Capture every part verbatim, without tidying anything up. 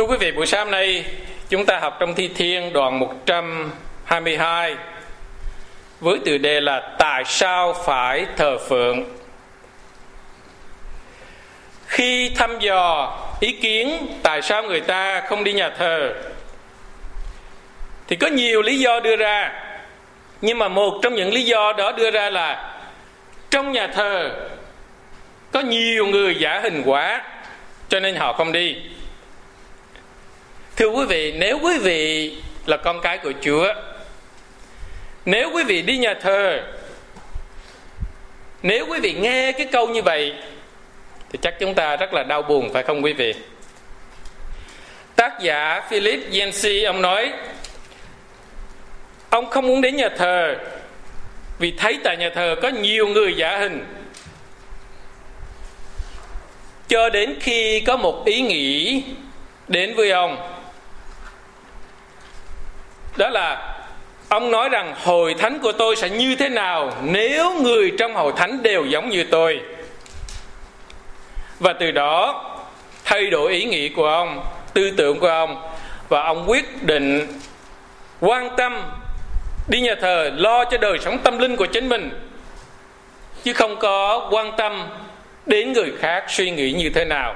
Thưa quý vị, buổi sáng nay chúng ta học trong Thi Thiên đoạn một trăm hai mươi hai với tựa đề là tại sao phải thờ phượng. Khi thăm dò ý kiến tại sao người ta không đi nhà thờ thì có nhiều lý do đưa ra, nhưng mà một trong những lý do đó đưa ra là trong nhà thờ có nhiều người giả hình quá cho nên họ không đi. Thưa quý vị, nếu quý vị là con cái của Chúa, nếu quý vị đi nhà thờ, nếu quý vị nghe cái câu như vậy thì chắc chúng ta rất là đau buồn, phải không quý vị? Tác giả Philip Yancey, ông nói ông không muốn đến nhà thờ vì thấy tại nhà thờ có nhiều người giả hình, cho đến khi có một ý nghĩ đến với ông. Đó là ông nói rằng hội thánh của tôi sẽ như thế nào nếu người trong hội thánh đều giống như tôi. Và từ đó thay đổi ý nghĩ của ông, tư tưởng của ông, và ông quyết định quan tâm đi nhà thờ, lo cho đời sống tâm linh của chính mình, chứ không có quan tâm đến người khác suy nghĩ như thế nào.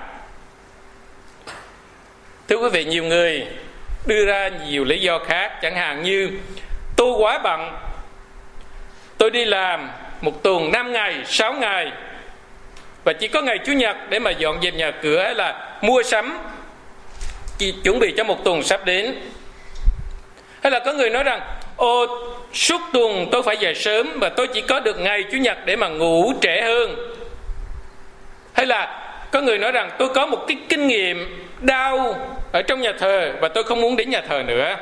Thưa quý vị, nhiều người đưa ra nhiều lý do khác, chẳng hạn như tôi quá bận, tôi đi làm một tuần năm ngày, sáu ngày và chỉ có ngày Chủ nhật để mà dọn dẹp nhà cửa hay là mua sắm, chỉ chuẩn bị cho một tuần sắp đến. Hay là có người nói rằng ô, suốt tuần tôi phải dậy sớm và tôi chỉ có được ngày Chủ nhật để mà ngủ trễ hơn. Hay là có người nói rằng tôi có một cái kinh nghiệm đau ở trong nhà thờ và tôi không muốn đến nhà thờ nữa.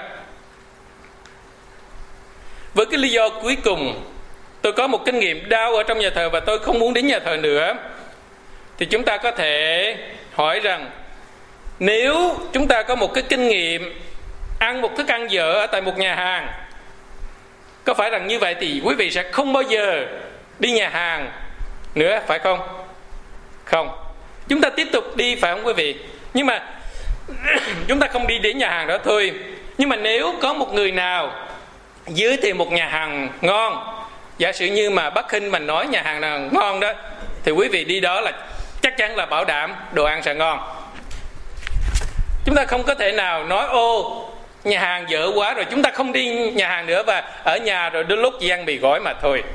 Với cái lý do cuối cùng, tôi có một kinh nghiệm đau ở trong nhà thờ và tôi không muốn đến nhà thờ nữa, thì chúng ta có thể hỏi rằng nếu chúng ta có một cái kinh nghiệm ăn một thức ăn dở ở tại một nhà hàng, có phải rằng như vậy thì quý vị sẽ không bao giờ đi nhà hàng nữa, phải không? Không. Chúng ta tiếp tục đi, phải không quý vị? Nhưng mà chúng ta không đi đến nhà hàng đó thôi. Nhưng mà nếu có một người nào giới thiệu một nhà hàng ngon, giả sử như mà Bắc Hinh mình nói nhà hàng nào ngon đó, thì quý vị đi đó là chắc chắn là bảo đảm đồ ăn sẽ ngon. Chúng ta không có thể nào nói ô, nhà hàng dở quá rồi chúng ta không đi nhà hàng nữa và ở nhà rồi đến lúc chỉ ăn mì gói mà thôi.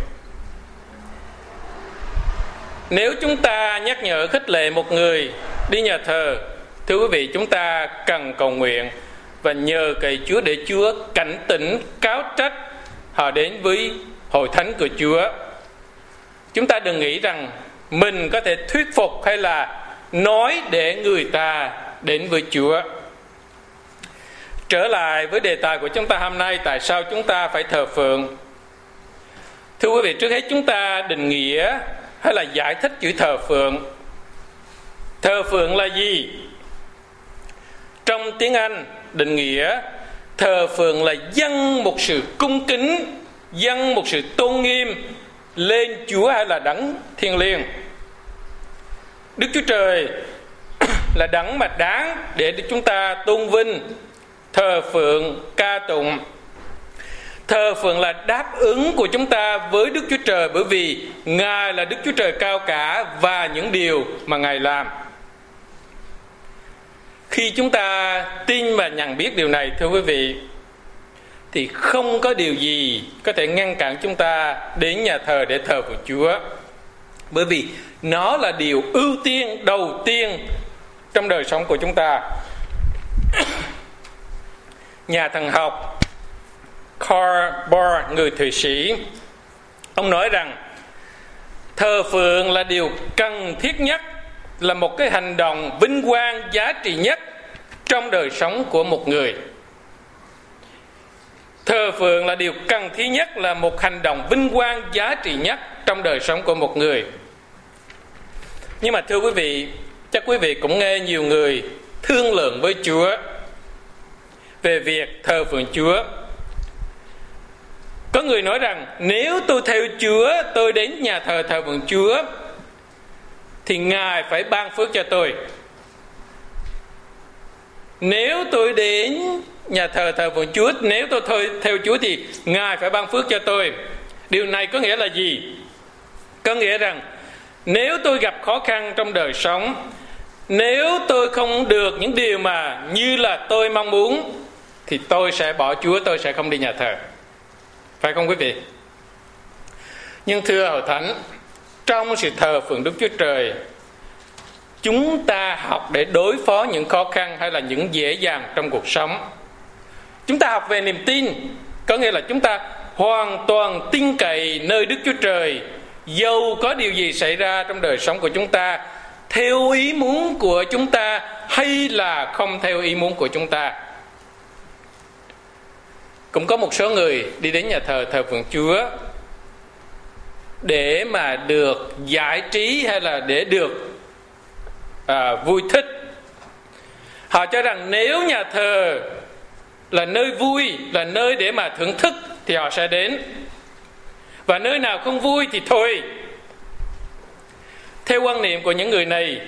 Nếu chúng ta nhắc nhở khích lệ một người đi nhà thờ, thưa quý vị, chúng ta cần cầu nguyện và nhờ cậy Chúa để Chúa cảnh tỉnh, cáo trách họ đến với hội thánh của Chúa. Chúng ta đừng nghĩ rằng mình có thể thuyết phục hay là nói để người ta đến với Chúa. Trở lại với đề tài của chúng ta hôm nay, tại sao chúng ta phải thờ phượng? Thưa quý vị, trước hết chúng ta định nghĩa hay là giải thích chữ thờ phượng. Thờ phượng là gì? Trong tiếng Anh định nghĩa, thờ phượng là dâng một sự cung kính, dâng một sự tôn nghiêm lên Chúa hay là Đấng Thiêng Liêng. Đức Chúa Trời là đấng mà đáng để chúng ta tôn vinh, thờ phượng, ca tụng. Thờ phượng là đáp ứng của chúng ta với Đức Chúa Trời, bởi vì Ngài là Đức Chúa Trời cao cả và những điều mà Ngài làm. Khi chúng ta tin và nhận biết điều này, thưa quý vị, thì không có điều gì có thể ngăn cản chúng ta đến nhà thờ để thờ phượng Chúa, bởi vì nó là điều ưu tiên đầu tiên trong đời sống của chúng ta. Nhà thần học Karl Barth, người Thụy Sĩ, ông nói rằng thờ phượng là điều cần thiết nhất, là một cái hành động vinh quang giá trị nhất trong đời sống của một người. Thờ phượng là điều cần thiết nhất, là một hành động vinh quang giá trị nhất trong đời sống của một người. Nhưng mà thưa quý vị, chắc quý vị cũng nghe nhiều người thương lượng với Chúa về việc thờ phượng Chúa. Có người nói rằng nếu tôi theo Chúa, tôi đến nhà thờ thờ phượng Chúa, thì Ngài phải ban phước cho tôi. nếu tôi đến nhà thờ thờ phượng Chúa, nếu tôi thôi theo Chúa thì Ngài phải ban phước cho tôi. Điều này có nghĩa là gì? Có nghĩa rằng nếu tôi gặp khó khăn trong đời sống, nếu tôi không được những điều mà như là tôi mong muốn, thì tôi sẽ bỏ Chúa, tôi sẽ không đi nhà thờ. Phải không quý vị? Nhưng thưa Hội Thánh, trong sự thờ phượng Đức Chúa Trời, chúng ta học để đối phó những khó khăn hay là những dễ dàng trong cuộc sống. Chúng ta học về niềm tin, có nghĩa là chúng ta hoàn toàn tin cậy nơi Đức Chúa Trời, dầu có điều gì xảy ra trong đời sống của chúng ta, theo ý muốn của chúng ta hay là không theo ý muốn của chúng ta. Cũng có một số người đi đến nhà thờ thờ phượng Chúa để mà được giải trí hay là để được à, vui thích. Họ cho rằng nếu nhà thờ là nơi vui, là nơi để mà thưởng thức thì họ sẽ đến, và nơi nào không vui thì thôi. Theo quan niệm của những người này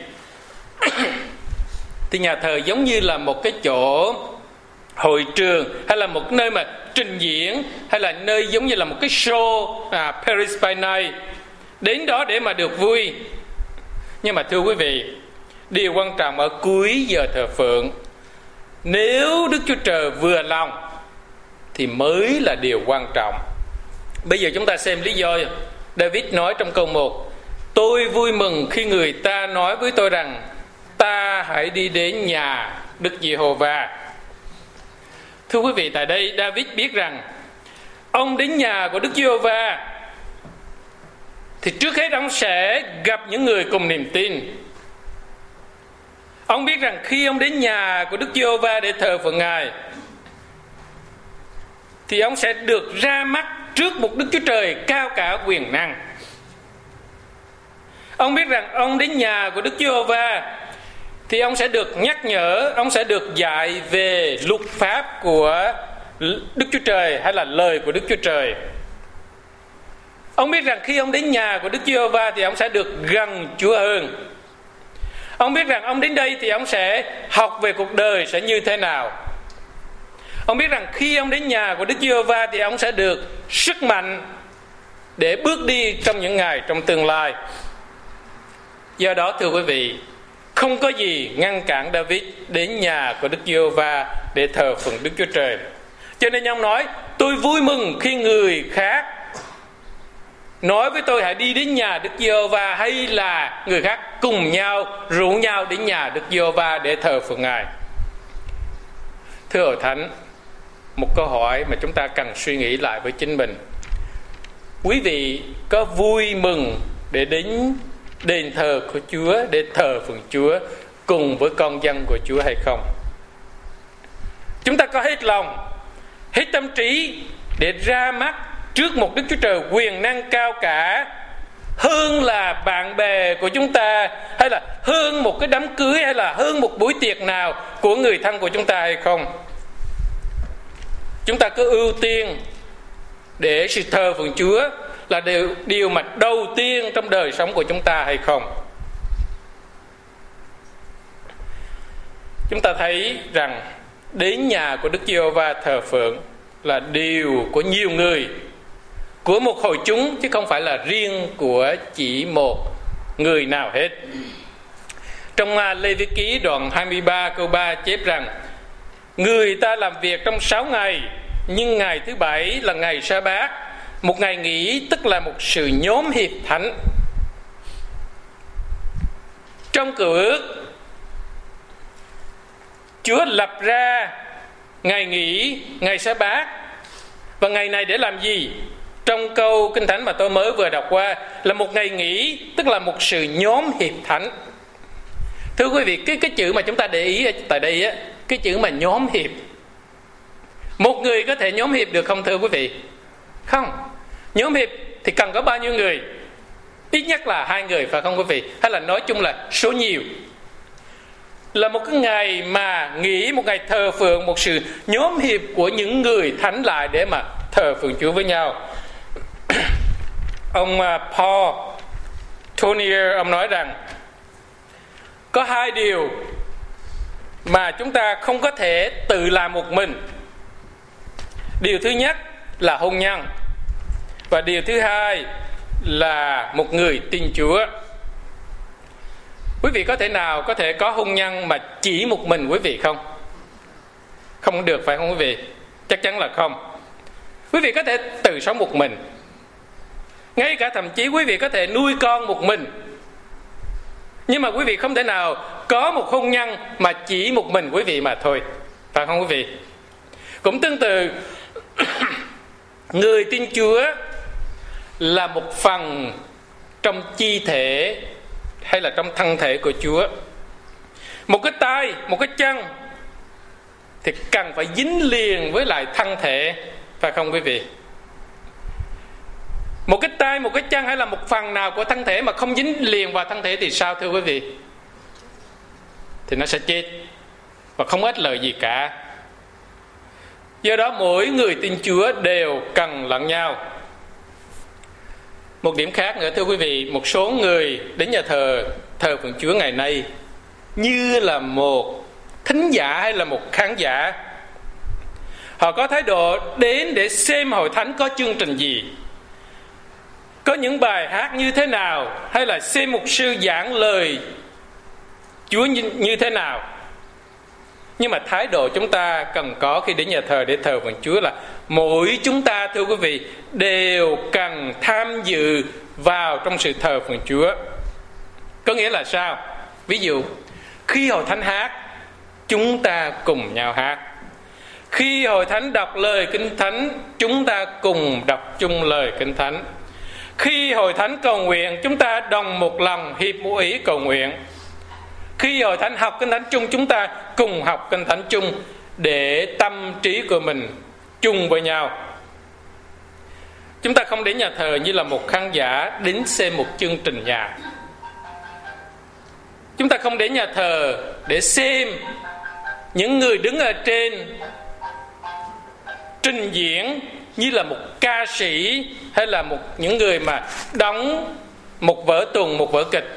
thì nhà thờ giống như là một cái chỗ hội trường, hay là một nơi mà trình diễn, hay là nơi giống như là một cái show à, Paris by Night, đến đó để mà được vui. Nhưng mà thưa quý vị, điều quan trọng ở cuối giờ thờ phượng, nếu Đức Chúa Trời vừa lòng thì mới là điều quan trọng. Bây giờ chúng ta xem lý do David nói trong câu một: tôi vui mừng khi người ta nói với tôi rằng ta hãy đi đến nhà Đức Giê-hô-va. Thưa quý vị, tại đây David biết rằng ông đến nhà của Đức Giê-hô-va thì trước hết ông sẽ gặp những người cùng niềm tin. Ông biết rằng khi ông đến nhà của Đức Giê-hô-va để thờ phượng Ngài thì ông sẽ được ra mắt trước một Đức Chúa Trời cao cả quyền năng. Ông biết rằng ông đến nhà của Đức Giê-hô-va thì ông sẽ được nhắc nhở, ông sẽ được dạy về luật pháp của Đức Chúa Trời hay là lời của Đức Chúa Trời. Ông biết rằng khi ông đến nhà của Đức Giê-hô-va thì ông sẽ được gần Chúa hơn. Ông biết rằng ông đến đây thì ông sẽ học về cuộc đời sẽ như thế nào. Ông biết rằng khi ông đến nhà của Đức Giê-hô-va thì ông sẽ được sức mạnh để bước đi trong những ngày trong tương lai. Do đó thưa quý vị, không có gì ngăn cản David đến nhà của Đức Giê-hô-va để thờ phượng Đức Chúa Trời. Cho nên ông nói: tôi vui mừng khi người khác nói với tôi hãy đi đến nhà Đức Giê-hô-va, hay là người khác cùng nhau rủ nhau đến nhà Đức Giê-hô-va để thờ phượng Ngài. Thưa Hội Thánh, một câu hỏi mà chúng ta cần suy nghĩ lại với chính mình: quý vị có vui mừng để đến đền thờ của Chúa, để thờ phượng Chúa cùng với con dân của Chúa hay không? Chúng ta có hết lòng, hết tâm trí để ra mắt trước một Đức Chúa Trời quyền năng cao cả hơn là bạn bè của chúng ta, hay là hơn một cái đám cưới, hay là hơn một buổi tiệc nào của người thân của chúng ta hay không? Chúng ta cứ ưu tiên để sự thờ phượng Chúa là điều, điều mà đầu tiên trong đời sống của chúng ta hay không? Chúng ta thấy rằng đến nhà của Đức Giê-hô-va thờ phượng là điều của nhiều người, của một hội chúng, chứ không phải là riêng của chỉ một người nào hết. Trong Lê Vi Ký đoạn hai mươi ba câu ba chép rằng: người ta làm việc trong sáu ngày, nhưng ngày thứ bảy là ngày sa bát, một ngày nghỉ, tức là một sự nhóm hiệp thánh. Trong Cựu Ước, Chúa lập ra ngày nghỉ, ngày sa bát, và ngày này để làm gì? Trong câu Kinh Thánh mà tôi mới vừa đọc qua là một ngày nghỉ, tức là một sự nhóm hiệp thánh. Thưa quý vị, cái, cái chữ mà chúng ta để ý ở tại đây á, cái chữ mà nhóm hiệp, một người có thể nhóm hiệp được không thưa quý vị? Không. Nhóm hiệp thì cần có bao nhiêu người? Ít nhất là hai người, phải không quý vị? Hay là nói chung là số nhiều. Là một cái ngày mà nghỉ, một ngày thờ phượng, một sự nhóm hiệp của những người thánh lại để mà thờ phượng Chúa với nhau. Ông Paul Tournier, ông nói rằng có hai điều mà chúng ta không có thể tự làm một mình. Điều thứ nhất là hôn nhân, và điều thứ hai là một người tin Chúa. Quý vị có thể nào có thể có hôn nhân mà chỉ một mình quý vị không? Không được, phải không quý vị? Chắc chắn là không. Quý vị có thể tự sống một mình, ngay cả thậm chí quý vị có thể nuôi con một mình, nhưng mà quý vị không thể nào có một hôn nhân mà chỉ một mình quý vị mà thôi, phải không quý vị? Cũng tương tự, người tin Chúa là một phần trong chi thể hay là trong thân thể của Chúa. Một cái tay, một cái chân thì cần phải dính liền với lại thân thể, phải không quý vị? Một cái tay, một cái chân hay là một phần nào của thân thể mà không dính liền vào thân thể thì sao thưa quý vị? Thì nó sẽ chết và không ích lợi gì cả. Do đó mỗi người tin Chúa đều cần lẫn nhau. Một điểm khác nữa thưa quý vị, một số người đến nhà thờ thờ phượng Chúa ngày nay như là một thính giả hay là một khán giả. Họ có thái độ đến để xem hội thánh có chương trình gì, có những bài hát như thế nào, hay là xem mục sư giảng lời Chúa như, như thế nào. Nhưng mà thái độ chúng ta cần có khi đến nhà thờ để thờ phượng Chúa là mỗi chúng ta thưa quý vị đều cần tham dự vào trong sự thờ phượng Chúa. Có nghĩa là sao? Ví dụ khi hội thánh hát, chúng ta cùng nhau hát. Khi hội thánh đọc lời Kinh Thánh, chúng ta cùng đọc chung lời Kinh Thánh. Khi hội thánh cầu nguyện, chúng ta đồng một lòng hiệp một ý cầu nguyện. Khi hội thánh học Kinh Thánh chung, chúng ta cùng học Kinh Thánh chung để tâm trí của mình chung với nhau. Chúng ta không đến nhà thờ như là một khán giả đến xem một chương trình nhạc. Chúng ta không đến nhà thờ để xem những người đứng ở trên trình diễn như là một ca sĩ hay là một những người mà đóng một vở tuồng, một vở kịch.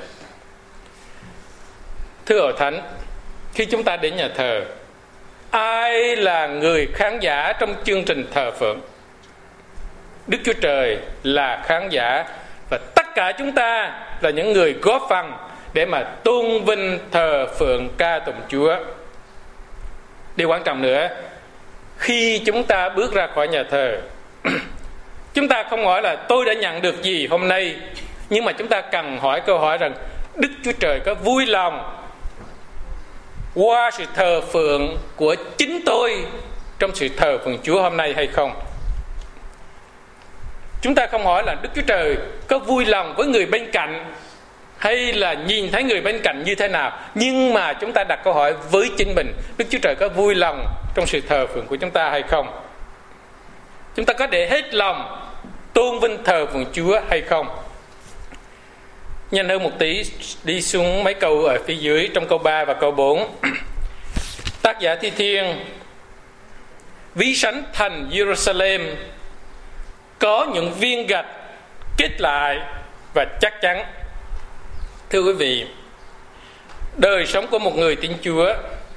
Thưa hội thánh, khi chúng ta đến nhà thờ, ai là người khán giả trong chương trình thờ phượng? Đức Chúa Trời là khán giả, và tất cả chúng ta là những người góp phần để mà tôn vinh thờ phượng ca tụng Chúa. Điều quan trọng nữa, khi chúng ta bước ra khỏi nhà thờ, chúng ta không hỏi là tôi đã nhận được gì hôm nay, nhưng mà chúng ta cần hỏi câu hỏi rằng Đức Chúa Trời có vui lòng qua sự thờ phượng của chính tôi trong sự thờ phượng Chúa hôm nay hay không? Chúng ta không hỏi là Đức Chúa Trời có vui lòng với người bên cạnh hay là nhìn thấy người bên cạnh như thế nào, nhưng mà chúng ta đặt câu hỏi với chính mình: Đức Chúa Trời có vui lòng trong sự thờ phượng của chúng ta hay không? Chúng ta có để hết lòng tôn vinh thờ phượng Chúa hay không? Nhanh hơn một tí, đi xuống mấy câu ở phía dưới, trong câu ba và câu bốn. Tác giả Thi Thiên ví sánh thành Jerusalem có những viên gạch kết lại và chắc chắn. Thưa quý vị, đời sống của một người tín Chúa,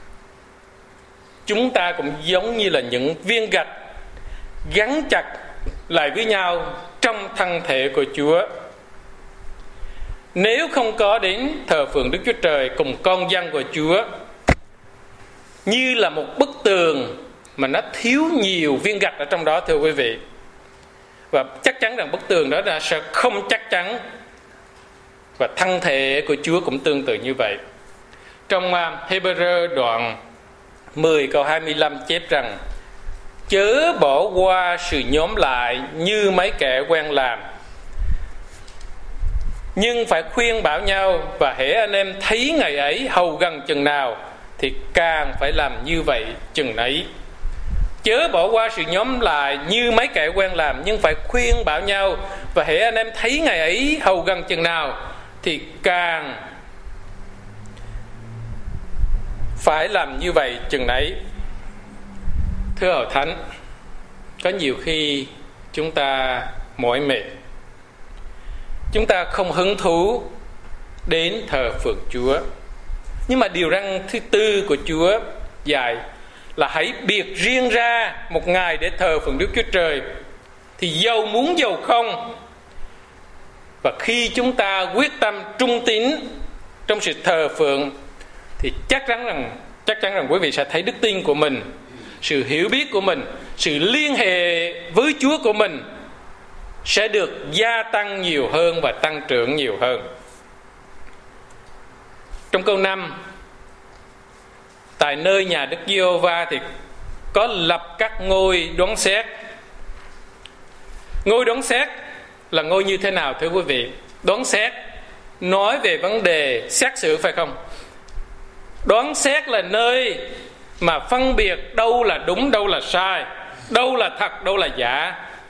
chúng ta cũng giống như là những viên gạch gắn chặt lại với nhau trong thân thể của Chúa. Nếu không có đến thờ phượng Đức Chúa Trời cùng con dân của Chúa, như là một bức tường mà nó thiếu nhiều viên gạch ở trong đó thưa quý vị. Và chắc chắn rằng bức tường đó là sẽ không chắc chắn. Và thân thể của Chúa cũng tương tự như vậy. Trong Hebrew đoạn mười câu hai mươi lăm chép rằng: chớ bỏ qua sự nhóm lại như mấy kẻ quen làm, nhưng phải khuyên bảo nhau, và hễ anh em thấy ngày ấy hầu gần chừng nào thì càng phải làm như vậy chừng ấy. Chớ bỏ qua sự nhóm lại như mấy kẻ quen làm, nhưng phải khuyên bảo nhau, và hễ anh em thấy ngày ấy hầu gần chừng nào thì càng phải làm như vậy chừng ấy. Thưa hội thánh, có nhiều khi chúng ta mỏi mệt, chúng ta không hứng thú đến thờ phượng Chúa. Nhưng mà điều răn thứ tư của Chúa dạy là hãy biệt riêng ra một ngày để thờ phượng Đức Chúa Trời, thì dầu muốn dầu không. Và khi chúng ta quyết tâm trung tín trong sự thờ phượng thì chắc chắn rằng chắc chắn rằng quý vị sẽ thấy đức tin của mình, sự hiểu biết của mình, sự liên hệ với Chúa của mình sẽ được gia tăng nhiều hơn và tăng trưởng nhiều hơn. Trong câu năm, tại nơi nhà Đức Giê-hô-va thì có lập các ngôi đoán xét. Ngôi đoán xét là ngôi như thế nào thưa quý vị? Đoán xét nói về vấn đề xét xử, phải không? Đoán xét là nơi mà phân biệt đâu là đúng, đâu là sai, đâu là thật, đâu là giả.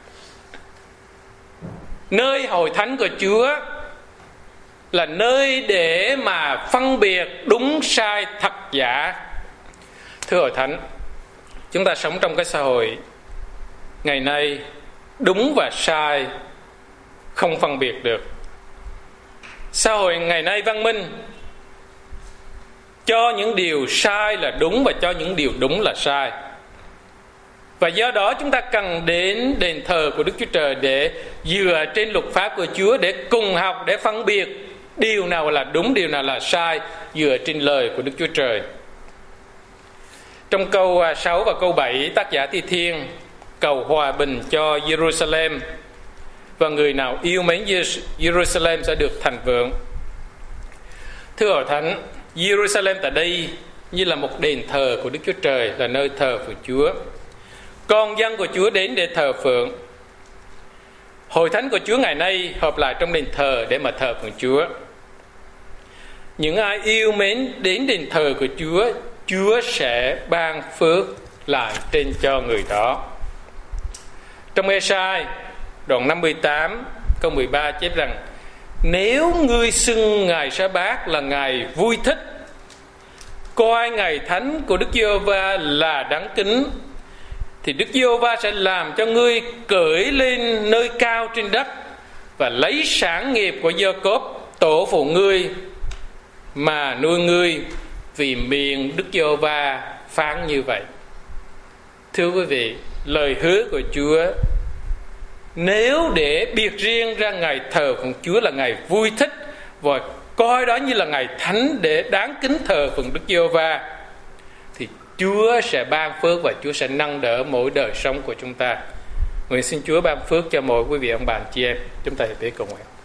Nơi hội thánh của Chúa là nơi để mà phân biệt đúng sai, thật giả. Thưa hội thánh, chúng ta sống trong cái xã hội ngày nay, đúng và sai không phân biệt được. Xã hội ngày nay văn minh, cho những điều sai là đúng và cho những điều đúng là sai. Và do đó chúng ta cần đến đền thờ của Đức Chúa Trời để dựa trên luật pháp của Chúa, để cùng học, để phân biệt điều nào là đúng, điều nào là sai, dựa trên lời của Đức Chúa Trời. Trong câu sáu và câu bảy, tác giả Thi Thiên cầu hòa bình cho Jerusalem, và người nào yêu mến Jerusalem sẽ được thành vượng. Thưa hội thánh, Jerusalem tại đây như là một đền thờ của Đức Chúa Trời, là nơi thờ phượng Chúa. Con dân của Chúa đến để thờ phượng. Hội thánh của Chúa ngày nay họp lại trong đền thờ để mà thờ phượng Chúa. Những ai yêu mến đến đền thờ của Chúa, Chúa sẽ ban phước lại trên cho người đó. Trong Ê-sai đoạn năm mươi tám câu mười ba chép rằng: nếu ngươi xưng ngày Sa-bát là ngày vui thích, coi ngày thánh của Đức Giê-hô-va là đáng kính, thì Đức Giê-hô-va sẽ làm cho ngươi cởi lên nơi cao trên đất và lấy sản nghiệp của Gia-cốp tổ phụ ngươi mà nuôi ngươi, vì miệng Đức Giê-hô-va phán như vậy. Thưa quý vị, lời hứa của Chúa, nếu để biệt riêng ra ngày thờ phượng Chúa là ngày vui thích và coi đó như là ngày thánh để đáng kính thờ phượng Đức Giê-hô-va, thì Chúa sẽ ban phước và Chúa sẽ nâng đỡ mỗi đời sống của chúng ta. Nguyện xin Chúa ban phước cho mỗi quý vị ông bà chị em. Chúng ta hãy tế cầu nguyện.